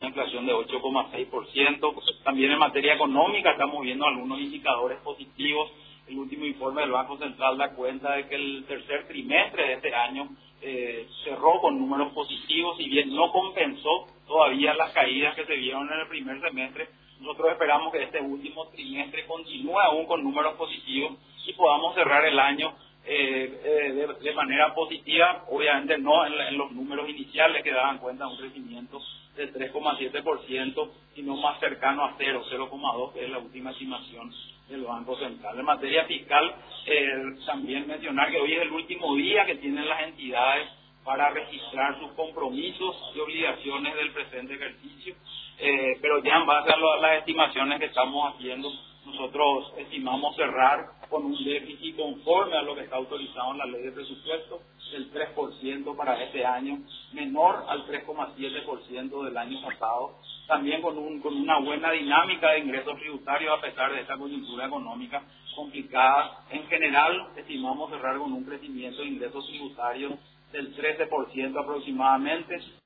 una inflación de 8,6%. También en materia económica estamos viendo algunos indicadores positivos. El último informe del Banco Central da cuenta de que el tercer trimestre de este año cerró con números positivos, y bien no compensó todavía las caídas que se vieron en el primer semestre. Nosotros esperamos que este último trimestre continúe aún con números positivos y podamos cerrar el año de manera positiva, obviamente no en los números iniciales que daban cuenta de un crecimiento de 3,7%, sino más cercano a 0,2%, que es la última estimación del Banco Central. En materia fiscal, también mencionar que hoy es el último día que tienen las entidades para registrar sus compromisos y obligaciones del presente ejercicio, pero ya en base a las estimaciones que estamos haciendo, nosotros estimamos cerrar con un déficit conforme a lo que está autorizado en la ley de presupuesto del 3% para este año, menor al 3,7% del año pasado, también con una buena dinámica de ingresos tributarios a pesar de esta coyuntura económica complicada. En general, estimamos cerrar con un crecimiento de ingresos tributarios del 13% aproximadamente,